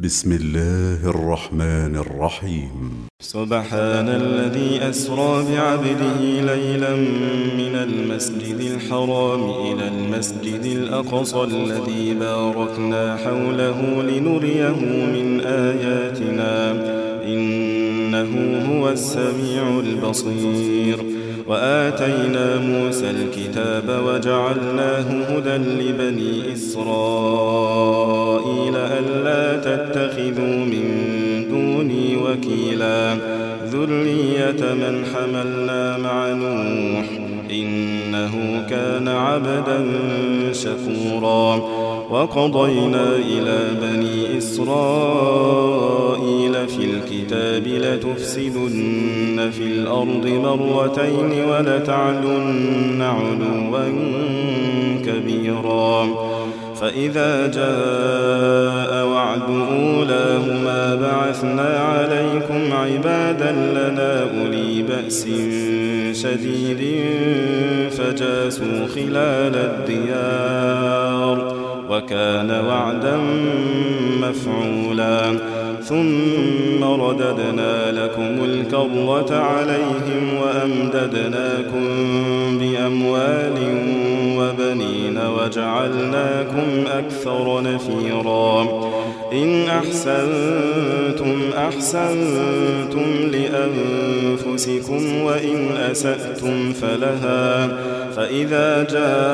بسم الله الرحمن الرحيم. سبحان الذي أسرى بعبده ليلا من المسجد الحرام إلى المسجد الأقصى الذي باركنا حوله لنريه من آياتنا إنه هو السميع البصير. وآتينا موسى الكتاب وجعلناه هدى لبني إسرائيل ألا تتخذوا من دوني وكيلا ذرية من حملنا مع نوح إنه كان عبدا شكورا. وقضينا إلى بني إسرائيل في الكتاب لتفسدن في الأرض مرتين ولتعلن علوا كبيرا. فإذا جاء وعد أولاهما بعثنا عليكم عبادا لنا أولي بأس شديد فجاسوا خلال الديار وكان وعدا مفعولا. ثم رددنا لكم الكرة عليهم وأمددناكم بأموال وبنين وجعلناكم أكثر نفيرا. إن أحسنتم أحسنتم لأنفسكم وإن أسأتم فلها. فإذا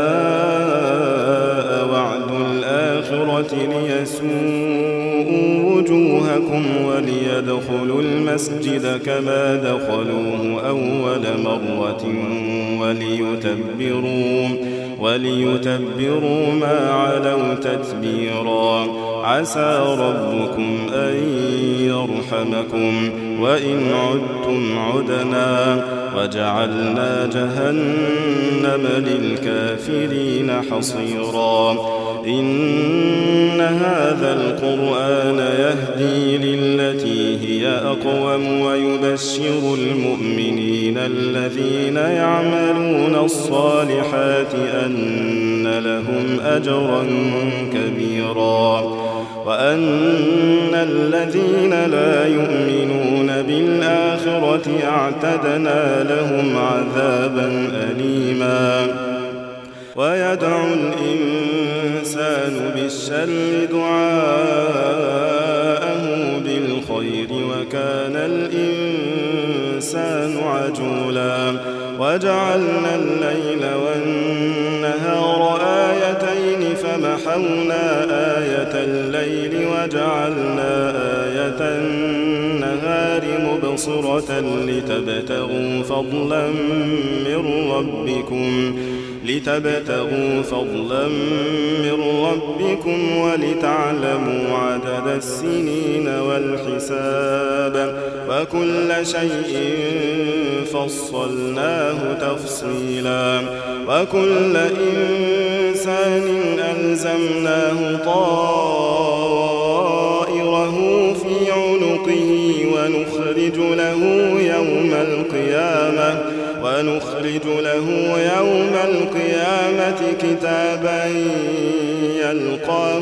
جاء وعد الآخرة ليسوءوا وجوهكم وليدخلوا المسجد كما دخلوه أول مرة وليتبروا ما علوا تتبيرا. عسى ربكم أن يرحمكم وإن عدتم عدنا وجعلنا جهنم للكافرين حصيرا. إن هذا القرآن يهدي للتي هي أقوم ويبشر المؤمنين الذين يعملون الصالحات أن لهم أجرا كبيرا وأن الذين لا يؤمنون بالآخرة اعتدنا لهم عذابا أليما. ويدعو الإنسان بالشر دعاءه بالخير وكان الإنسان عجولا. وجعلنا الليل والنهار آيتين فمحونا آية الليل وجعلنا آية النهار مبصرة لتبتغوا فضلا من ربكم ولتعلموا عدد السنين والحساب وكل شيء فصلناه تفصيلا. وكل إنسان ألزمناه طائره في عنقه ونخرج له يوم القيامة كتابا يلقاه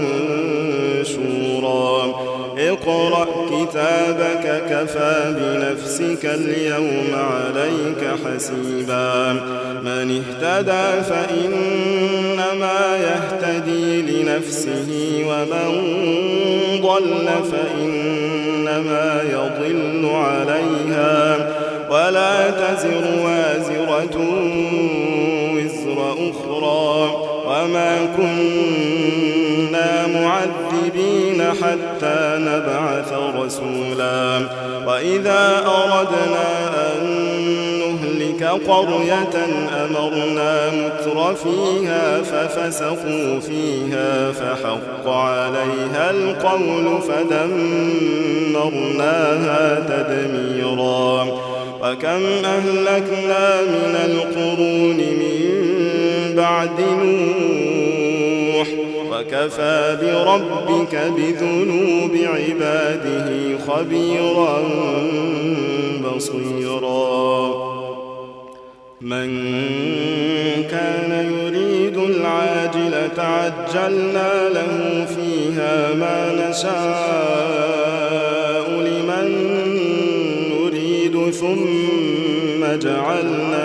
منشورا. اقرأ كتابك كفى بنفسك اليوم عليك حسيبا. من اهتدى فإنما يهتدي لنفسه ومن ضل فإنما يضل عليها ولا تزر وازرة وزر أخرى وما كنا معذبين حتى نبعث رسولا. وإذا أردنا أن نهلك قرية أمرنا متر فيها ففسقوا فيها فحق عليها القول فدمرناها تدميرا. وكم أهلكنا من القرون من بعد نوح وكفى بربك بذنوب عباده خبيرا بصيرا. من كان يريد العاجلة تعجلنا له فيها ما نشاء لمن نريد ثم جعلنا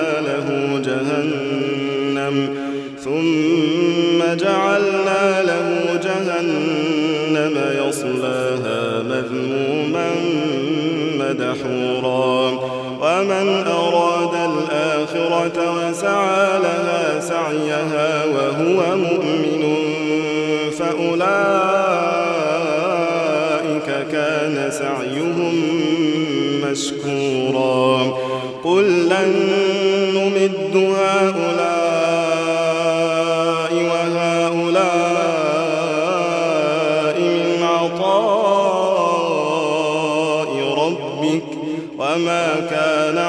له جهنم يصلاها مذموما مدحورا ومن أراد الآخرة وسعى لها سعيها وهو مؤمن فأولئك كان سعيهم مشكورا قل لن نمد هؤلاء وهؤلاء من عطاء ربك وما كان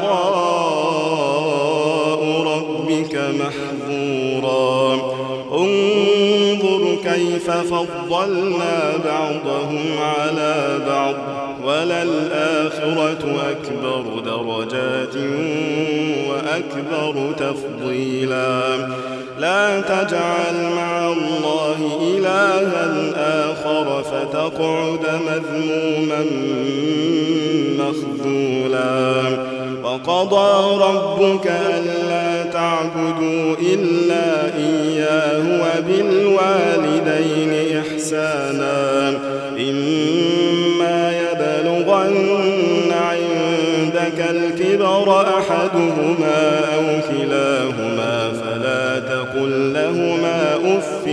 عطاء ربك محظورا انظر كيف فضلنا بعضهم على بعض وللآخرة أكبر درجات وأكبر تفضيلا لا تجعل مع الله إلها آخر فتقعد مذموما مخذولا وقضى ربك ألا تعبدوا إلا إياه وبالوالدين إحسانا إما يبلغن عندك الكبر أحدهما أو كلاهما فلا تقل لهما أف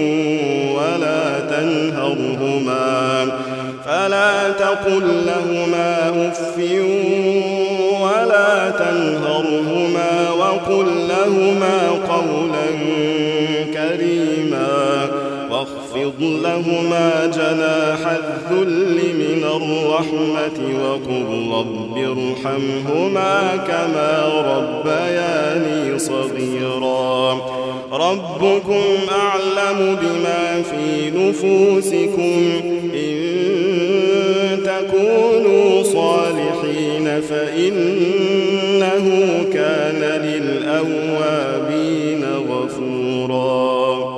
ولا تنهرهما وقل لهما قولا كريما واخفض لهما جناح الذل من الرحمة وقل رب ارحمهما كما ربياني صغيرا ربكم أعلم بما في نفوسكم إن تكونوا صالحين فإنه كان للأوابين غفورا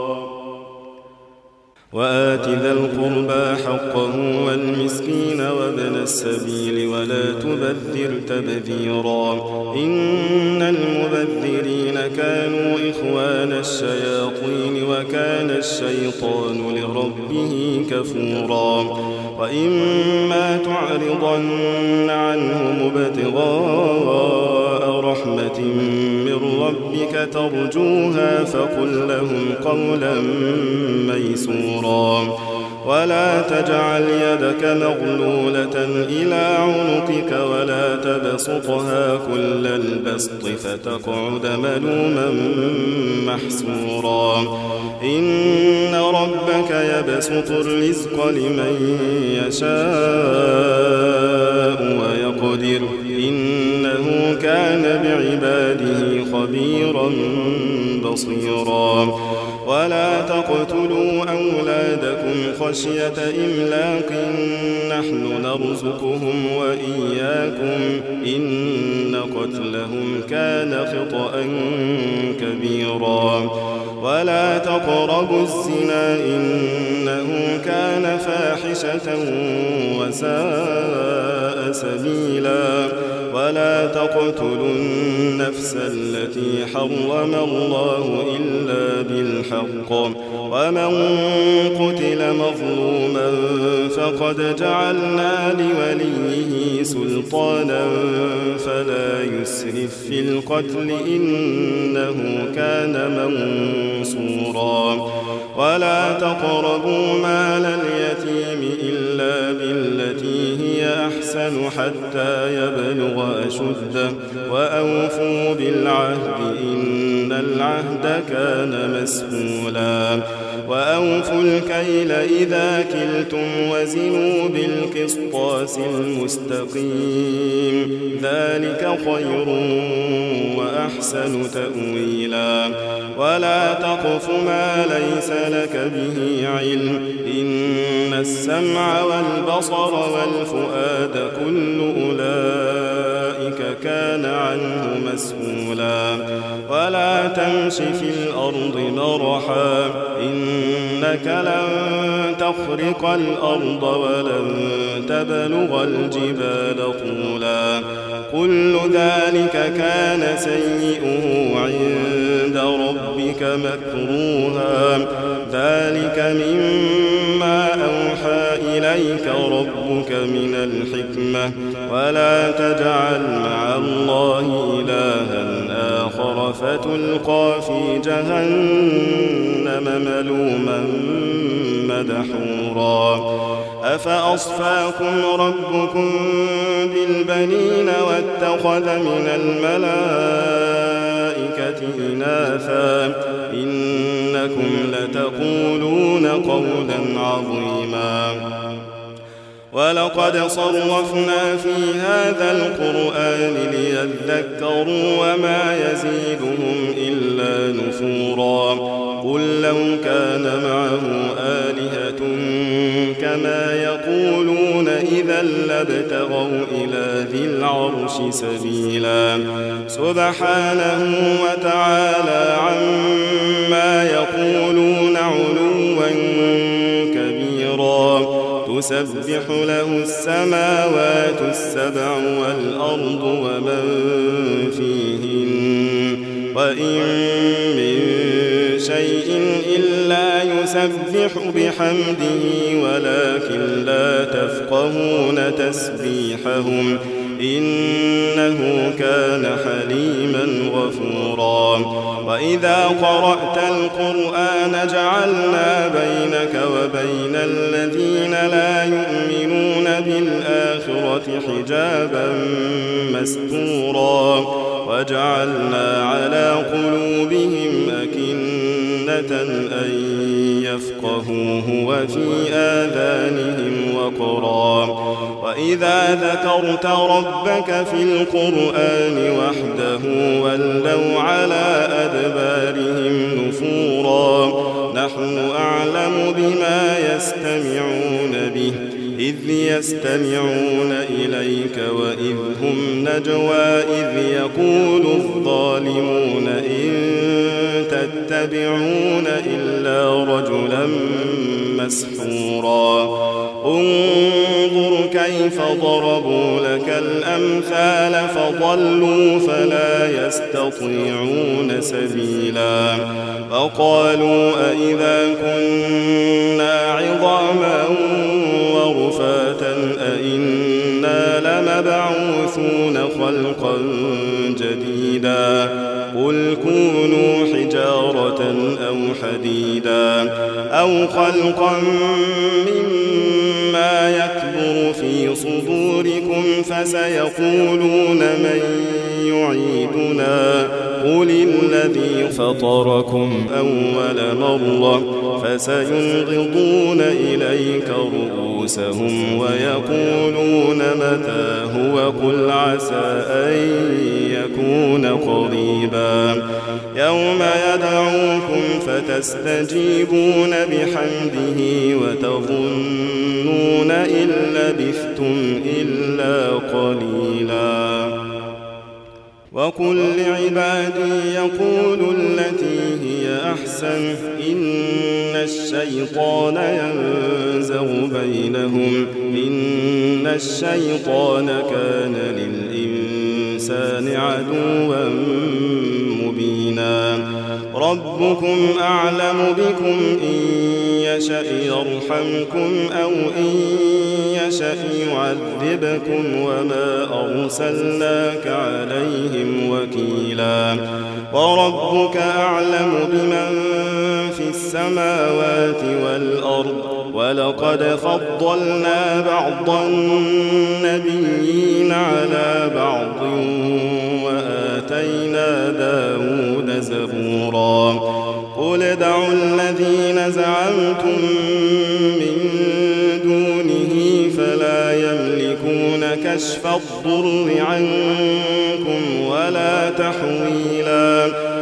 وآت ذا القربى حقه والمسكين وابن السبيل ولا تبذر تبذيرا إن المبذرين كانوا إخوان الشياطين وكان الشيطان لربه كفورا وإما تعرضن عنهم ابتغاء رحمة من ربك ترجوها فقل لهم قولا ميسورا ولا تجعل يدك مغلولة إلى عنقك ولا تبسطها كل البسط فتقعد ملوما محسورا إن ربك يبسط الرزق لمن يشاء ويقدر إنه كان بعباده خبيرا بصيرا ولا تقتلوا أولادكم خشية إملاق نحن نرزقهم وإياكم إن قتلهم كان خطأ كبيرا ولا تقربوا الزنا إنه كان فاحشة وساء سبيلا ولا تقتلوا النفس التي حرم الله إلا بالحق ومن قتل مظلوما فقد جعلنا لوليه سلطانا فلا يسرف في القتل إنه كان منصورا ولا تقربوا مال اليتيم إلا بالتي هي أحسن حتى يبلغ أشده وأوفوا بالعهد إن العهد كان مسؤولا وأوفوا الكيل إذا كلتم وزنوا بالقسطاس المستقيم ذلك خير وأحسن تأويلا ولا تقف ما ليس لك به علم إن السمع والبصر والفؤاد كل أولئك كان عنه مسؤولا ولا تمش في الأرض مرحا إنك لن تخرق الأرض ولن تبلغ الجبال طولا كل ذلك كان سيئه عند ربك مكروها ذلك مما أوحى إليك ربك من الحكمة ولا تجعل مع الله إلها آخر فتلقى في جهنم ملوما مدحورا أفأصفاكم ربكم بالبنين واتخذ من الملائكة إناثا إنكم لتقولون قولا عظيما ولقد صرفنا في هذا القرآن ليذكروا وما يزيدهم إلا نفورا قل لو كان معه آلهة كما يقولون إذا لابتغوا إلى ذي العرش سبيلا سبحانه وتعالى عما يقولون علوا كبيرا تسبح له السماوات السبع والأرض ومن فيهن وإن من شيء إلا يسبح بحمده ولكن لا تفقهون تسبيحهم إنه كان حليما غفورا وإذا قرأت القرآن جعلنا بينك وبين الذين لا يؤمنون بالآخرة حجابا مستورا وجعلنا على قلوبهم أكنة أن يفقهوه وفي آذانهم وقرا وإذا ذكرت ربك في القرآن وحده ولوا على أدبارهم نفورا نحن أعلم بما يستمعون به إذ يستمعون إليك وإذ هم نجوى إذ يقول الظالمون إن تتبعون إلا رجلا مسحورا انظر كيف ضربوا لك الأمثال فضلوا فلا يستطيعون سبيلا وقالوا أئذا كنا عظاما ورفاتا أئنا لمبعوثون خلقا جديدا قل كونوا حجارة أو حديدا أو خلقا مما يكبر في صدوركم فسيقولون من يعيدنا قل الذي فطركم أول مرة فسينغضون إليك رؤوسهم ويقولون متى هو قل عسى أن يكون قريبا يوم يدعوكم فتستجيبون بحمده وتظنون إن لبثتم إلا قليلا وقل لعبادي يقولوا التي هي أحسن إن الشيطان ينزغ بينهم إن الشيطان كان للإنسان عدوا مبينا ربكم أعلم بكم إن يشأ يرحمكم أو إن يشأ يعذبكم وما أرسلناك عليهم وكيلا وربك أعلم بمن في السماوات والأرض ولقد فضلنا بعض النبيين على بعض وآتينا داود زبورا قل ادعوا الذين زعمتم من دونه فلا يملكون كشف الضر عنكم ولا تحويلا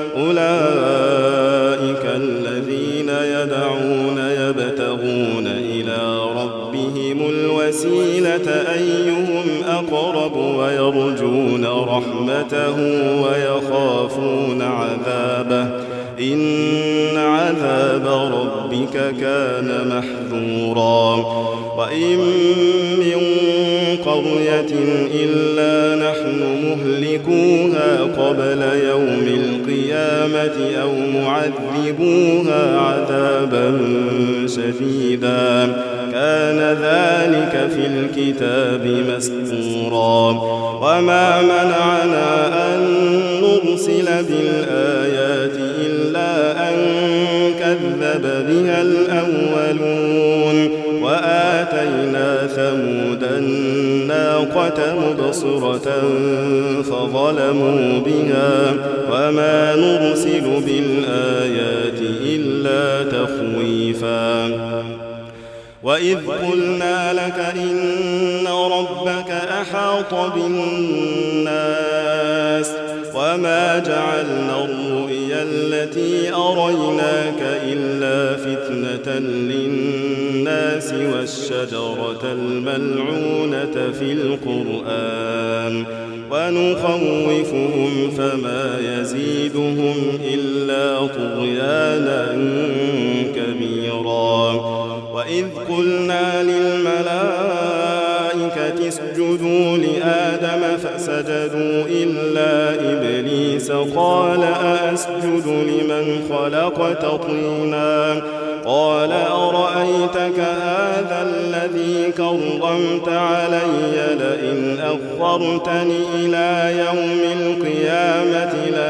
أولئك الذين يدعون يبتغون إلى ربهم الوسيلة أيهم أقرب ويرجون رحمته ويخافون عذابه إن عذاب ربك كان محذورا وإن من قرية إلا نحن مهلكوها قبل يوم القيامة أو معذبوها عذابا شديدا كان ذلك في الكتاب مسطورا وما منعنا أن نرسل بالآيات إلا أن كذب بها الأولون وآتينا ثمود الناقة مبصرة فظلموا بها وما نرسل بالآيات إلا تخويفا وإذ قلنا لك إن ربك أحاط بالناس وما جعلنا الرؤيا التي أريناك إلا فتنة للناس والشجرة الملعونة في القرآن ونخوفهم فما يزيدهم إلا طغيانا كبيرا وإذ قلنا للملائكة اسجدوا لآدم فسجدوا إلا إبليس قال أأسجد لمن خلقت طينا قال أرأيتك هذا الذي كرمت علي لئن أخرتني إلى يوم القيامة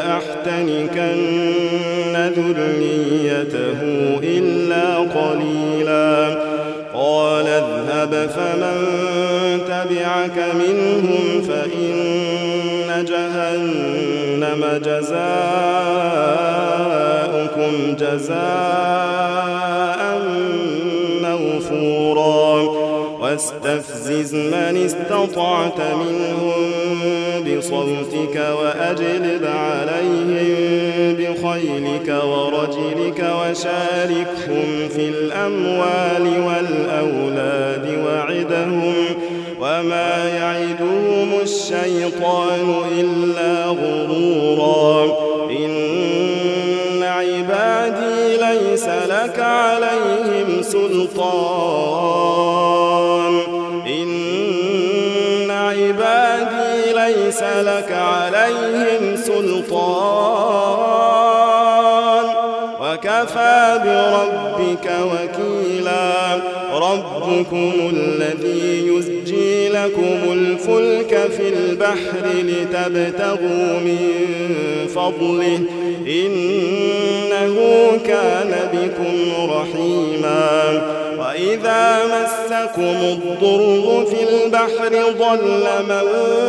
لأحتنكن ذريته إلا قليلا قال اذهب فمن تبعك منهم فإن جهنم جزاؤكم جزاء موفورا واستفزز من استطعت منهم بصوتك وأجلب عليهم بخيلك ورجلك وشاركهم في الأموال والأولاد وعدهم وما يعدهم الشيطان إلا غرورا إن عبادي ليس لك عليهم سلطان إن عبادي ليس لك عليهم سلطان وكفى بربك وكيلا ربكم الذي يزجي لكم الفلك في البحر لتبتغوا من فضله إنه كان بكم رحيما وإذا مسكم الضر في البحر ضل من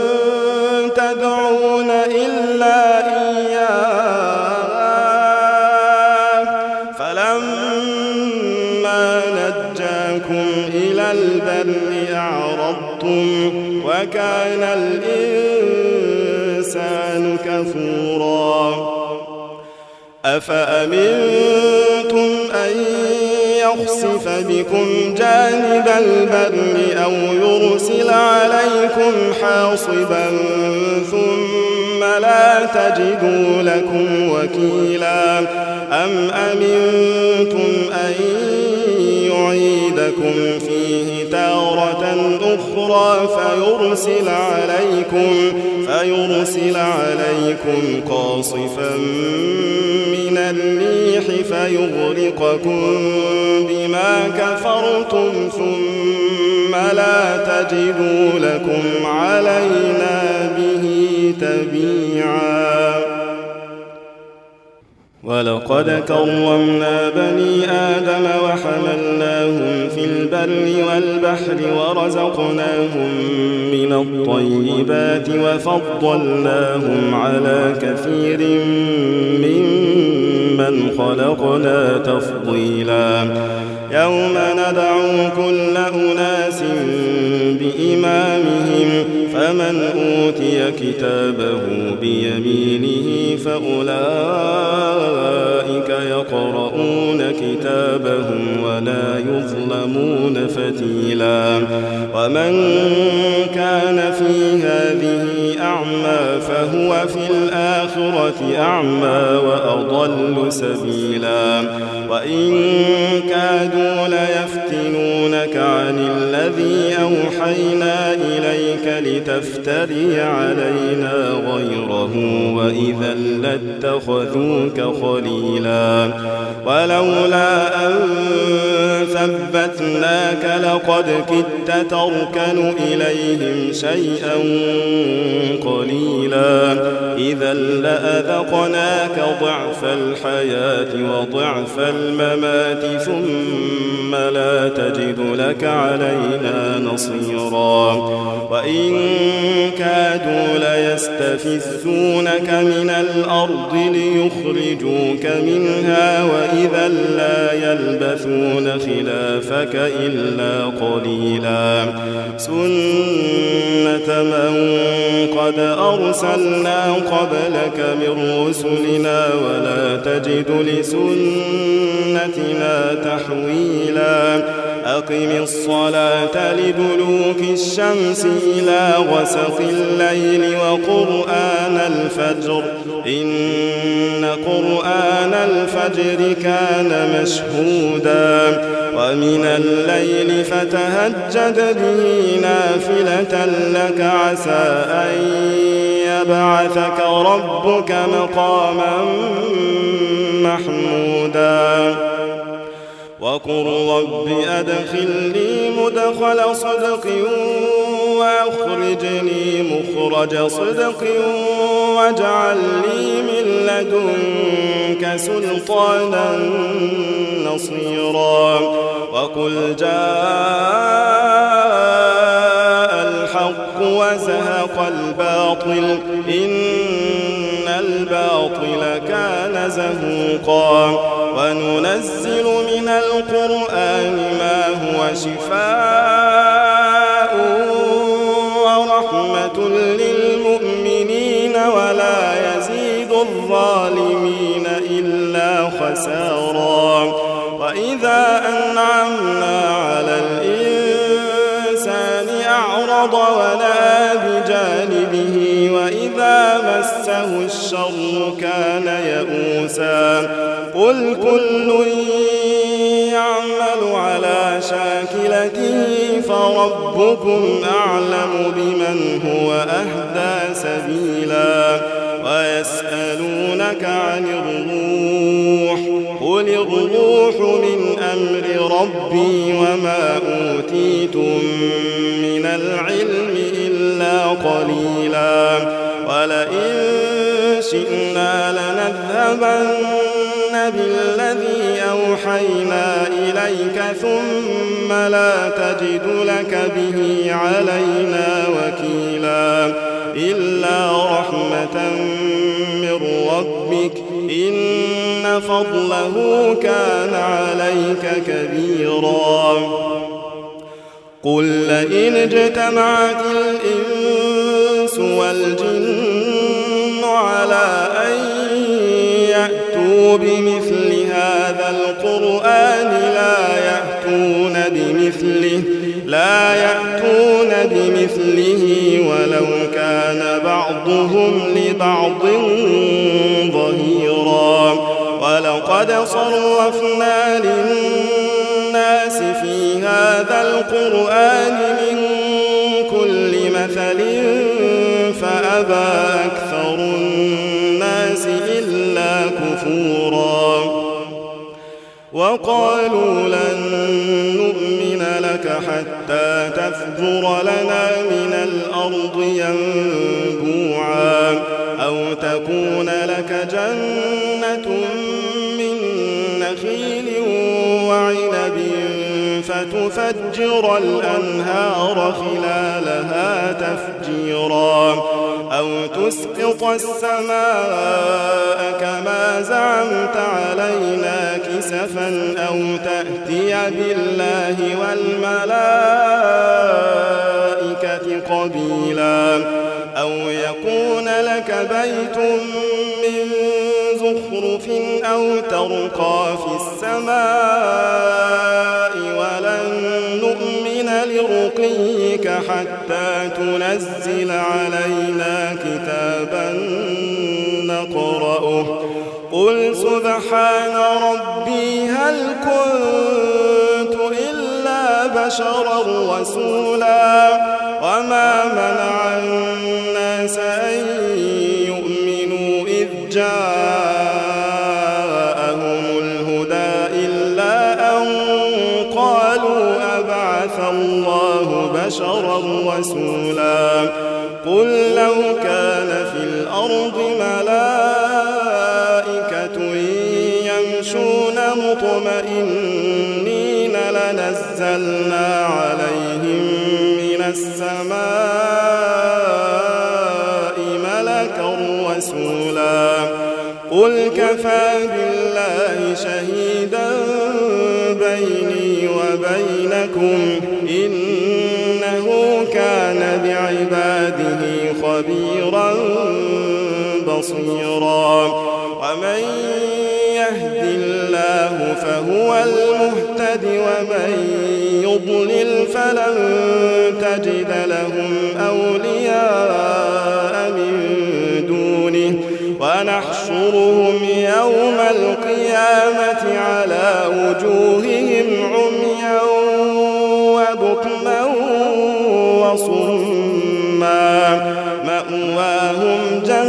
تدعون إلا إياه فلما نجاكم إلى البر أعرضتم وكان الإنسان كفورا أفأمنتم أن يخسف بكم جانب البر أو يرسل عليكم حاصبا ثم لا تجدوا لكم وكيلا أم أمنتم أن يعيدكم فيه تارة أخرى فيرسل عليكم قاصفا من الريح فيغرقكم بما كفرتم ثم لا تجدوا لكم علينا به تبيعا ولقد كرمنا بني آدم وحملناهم في البر والبحر ورزقناهم من الطيبات وفضلناهم على كثير ممن خلقنا تفضيلا يوم ندعو كل أناس بإمامهم فمن أوتي كتابه بيمينه فأولئك يقرؤون كتابهم ولا يظلمون فتيلا ومن كان في هذه أعمى فهو في الآخرة أعمى وأضل سبيلا وإن كادوا ليفتنونك عن الذي أوحينا إليك لتفتري علينا غيره وإذا لاتخذوك خليلا ولولا أن ثبتناك لقد كدت تركن إليهم شيئا قليلا إذا لأذقناك ضعف الحياة وضعف الممات ثم لا تجد لك علينا نصيرا وإن كادوا ليستفزونك من الأرض ليخرجوك منها وإذا لا يلبثون خلافك إلا قليلا سنة من قد أرسلنا قبلك من رسلنا ولا تجد لسنتنا تحويلا أقم الصلاة لدلوك الشمس إلى غسق الليل وقرآن الفجر إن قرآن الفجر كان مشهودا ومن الليل فتهجد به نافلة لك عسى أن يبعثك ربك مقاما محمودا وقل رب أدخلني مدخل صدق وأخرجني مخرج صدق واجعل لي من لدنك سلطانا نصيرا وقل جاء الحق وزهق الباطل إن الباطل كان زهوقا وننزل من القرآن ما هو شفاء ورحمة للمؤمنين ولا يزيد الظالمين إلا خسارا وإذا أنعمنا على الإنسان أعرض ونأى بجانبه وإذا مسه الشر كان يئوسا قل كل يعمل على شاكلته فربكم أعلم بمن هو أهدى سبيلا ويسألونك عن الروح قل الروح من أمر ربي وما أوتيتم من العلم إلا قليلا ولئن شئنا لنذهبن بالذي أوحينا إليك ثم لا تجد لك به علينا وكيلا إلا رحمة من ربك إن فضله كان عليك كبيرا قل لئن اجتمعت الإنس والجن على أن يأتوا بمثل هذا القرآن لا يأتون بمثله ولو كان بعضهم لبعض ظهيرا ولقد صرفنا للناس في هذا القرآن من كل مثل فأبى أكثر الناس إلا كفورا وقالوا لن نؤمن لك حتى تفجر لنا من الأرض ينبوعا أو تكون لك جنة من نخيل وعنب فتفجر الأنهار خلالها تفجيرا أو تسقط السماء كما زعمت علينا كسفا أو تأتي بالله والملائكة قبيلا لك بيت من زخرف أو ترقى في السماء ولن نؤمن لرقيك حتى تنزل علينا كتابا نقرأه قل سبحان ربي هل كنت إلا بشرا رسولا وما منع الناس أن يؤمنوا إذ جاءهم الهدى إلا أن قالوا أبعث الله بشرا رسولا قل لو كان في الأرض ملائكة يمشون مطمئنين لنزلنا عليهم من السماء ملكا رسولا قل كفى بالله شهيدا بيني وبينكم إنه كان بعباده خبيرا بصيرا ومن يهد الله فهو المهتد ومن يضلل فلن تجد لهم أولياء من دونه ونحشرهم يوم القيامة على وجوههم عميا وبكما وصما مأواهم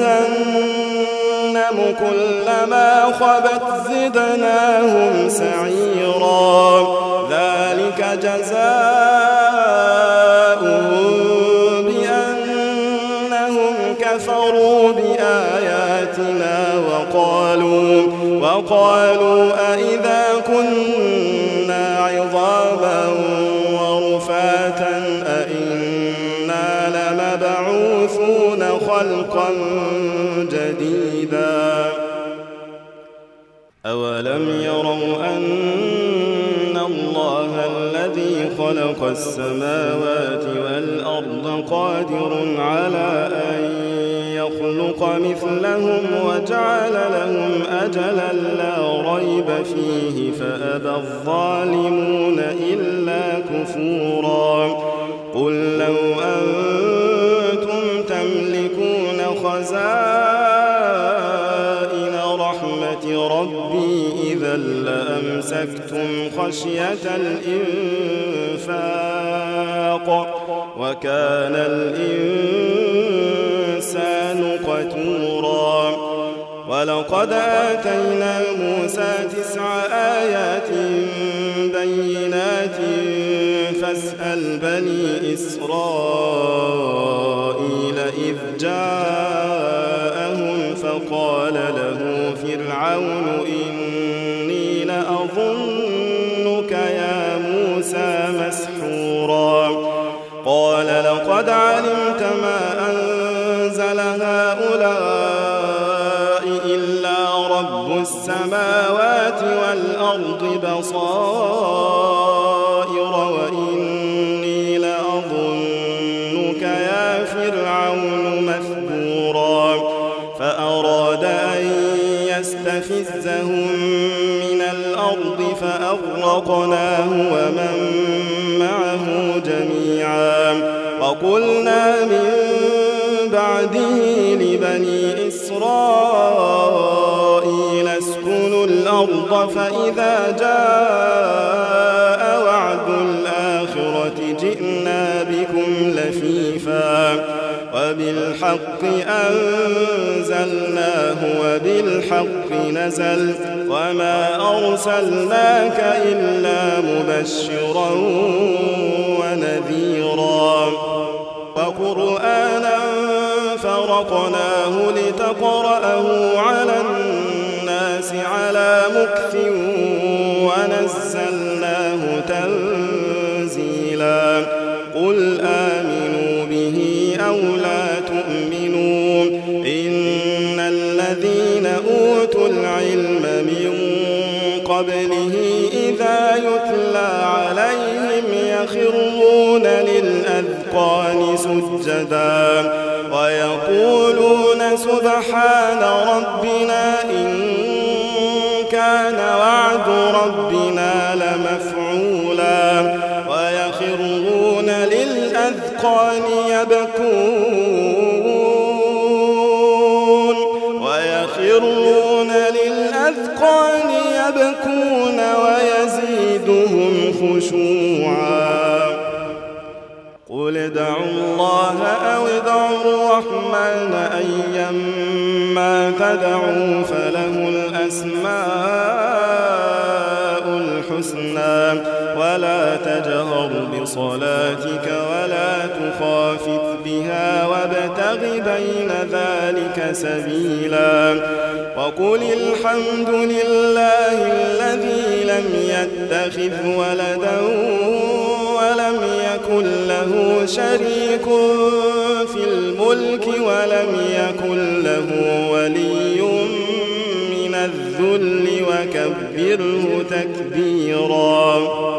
جهنم كلما خبت زدناهم سعيرا ذلك جزاؤهم بأنهم كفروا بآياتنا وقالوا أئذا كنا عظاما ورفاتا أئنا لمبعوثون خلقا جديدا أولم يروا أن الله الذي خلق السماوات والأرض قادر على أن يخلق مثلهم وجعل لهم أجلا لا ريب فيه فأبى الظالمون إلا كفورا قل لو أنتم تملكون خزائن رحمة ربي إذا لأمسكتم خشية الإنفاق وكان الإنسان قتورا ولقد آتينا موسى 9 آيات بينات فاسأل بني إسرائيل إذ جاءهم فقال له فرعون إني لأظنك يا موسى مسحورا قال لقد علمت ما أنزل هؤلاء إلا رب السماوات والأرض بصائر وإني لأظنك يا فرعون مثبورا فأراد أن يستفزهم من الأرض فأغرقناه ومن معه جميعا وقلنا من بعده لبني إسرائيل اسكنوا الأرض فإذا جاء وعد الآخرة جئنا بكم لفيفا وبالحق أنزلناه وبالحق نزل وما أرسلناك إلا مبشرا ونذيرا وقرآنا فرقناه لتقرأه على الناس على مكث ونزلناه تنزيلا قل آمنوا به أو لا تؤمنوا إن الذين أوتوا العلم من قبله إذا يتلى عليهم يخرون للأذقان سجدا ويقولون سبحان ربنا إن كان وعد ربنا لمفعولا ويخرون للأذقان يبكون ويزيدهم خشوعا قل ادعوا الله أو ادعوا الرحمن أيما تدعوا فله الأسماء الحسنى ولا تجهر بصلاتك ولا تخافت بها وابتغ بين ذلك سبيلا وقل الحمد لله الذي لم يتخذ ولدا ولم يكن له شريك في الملك ولم يكن له ولي من الذل وكبره تكبيرا